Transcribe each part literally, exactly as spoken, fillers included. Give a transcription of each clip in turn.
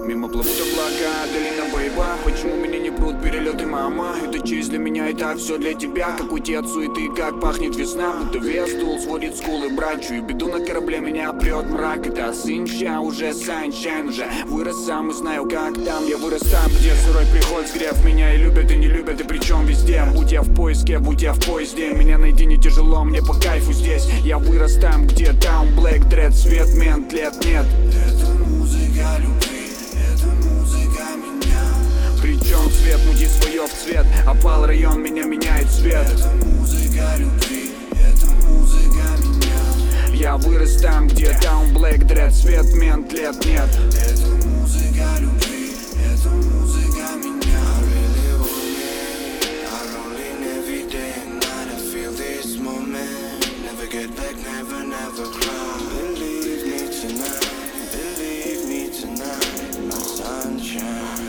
Мимо плывут облака, долина боева. Почему меня не прут перелеты, мама? Это честь для меня, это все для тебя. Как уйти от суеты, как пахнет весна. Будто вес дул, сводит скулы, брат. Чую беду на корабле, меня прет мрак. Это сын ща, уже санчайн. Уже вырос сам и знаю, как там. Я вырос там, где сырой приход сгрев. Меня и любят, и не любят, и причем везде. Будь я в поиске, будь я в поезде. Меня найти не тяжело, мне по кайфу здесь. Я вырос там, где там Black Dread, свет, мент, лет нет. Это музыка любви, это музыка меня. Причем цвет, муди свое в цвет. Опал район, меня меняет цвет. Это музыка любви, это музыка меня. Я вырос там, где там Black Dread, свет, мент, лет нет. Это музыка любви, это музыка меня. I really want it, I rolling every day and night. I feel this moment, never get back, never, never cry. Believe me tonight, believe me tonight, my sunshine.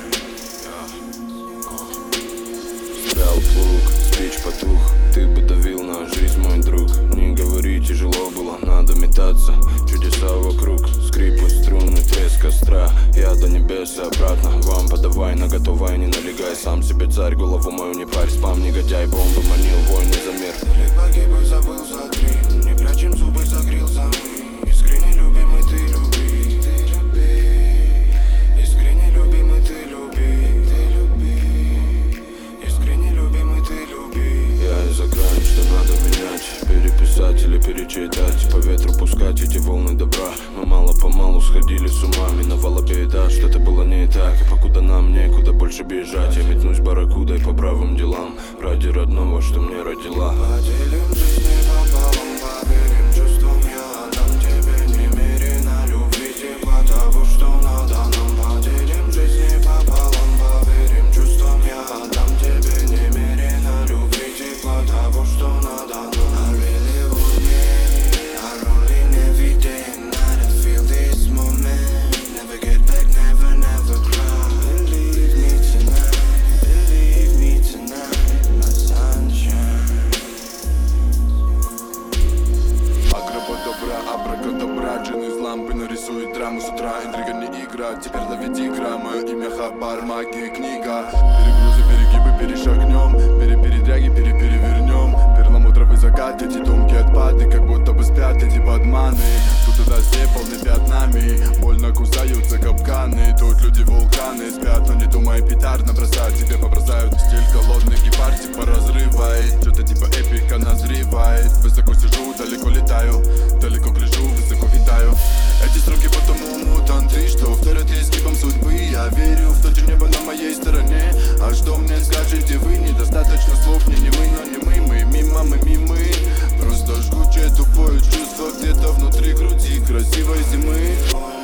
Спрял плуг, спич потух, ты бы давил на жизнь, мой друг. Не говори, тяжело было, надо метаться. Чудеса вокруг, скрипы, струны, треск костра. Я до небес и обратно, вам подавай, на готовай, не налегай. Сам себе царь, голову мою не парь, спам, негодяй, бомбы манил, войны за мир. Далек погиб и забыл за три, не прячем зубы, закрыл за мы. Искренне любимый ты люби, ты люби. Искренне любимый ты люби, ты люби. Искренне любимый ты люби. Я из-за грани, что надо менять, переписать или перечитать, по ветру пускать эти волны добра. Мы мало-помалу сходили с ума, миновала беда, что-то было не так. И покуда нам некуда больше бежать, я метнусь барракудой по правым делам, ради родного, что мне родила. Поделим жизнь пополам, поверим чувствам. Я отдам тебе немерено любви, тепла того, что надо нам. Поделим жизнь пополам, поверим чувствам. Я отдам тебе немерено любви, тепла того, что надо нам. I really want it, I rolling every day and night. I feel this moment, never get back, never, never cry. Believe me tonight, believe me tonight, my sunshine. Агрободобра, абракадабра, джин из лампы нарисует драму с утра. Интрига не игра, теперь лови тигра. Мое имя Хабар, магия, книга. Перегрузы, перегибы, перешагнем. Перепередряги, переперевернем. Перламутровый закат, эти думки отпады, как будто бы спят эти подманы. Тут и дождей полны пятнами, больно кусаются капканы. Тут люди вулканы спят, но не думай петард набросать. Тебе побросают стиль голодный гепард, типа разрывает. Что-то типа эпика назревает. Высоко сижу, далеко летаю, далеко гляжу, высоко витаю. Эти строки потому мутанты, что вторят изгибом судьбы. Я верю в то, что небо на моей стороне. А что мне скажете вы? Недостаточно слов, не не мы, но не мы. Мы мимо, мы мимы. Просто жгучее тупое чувство где-то внутри груди красивой зимы.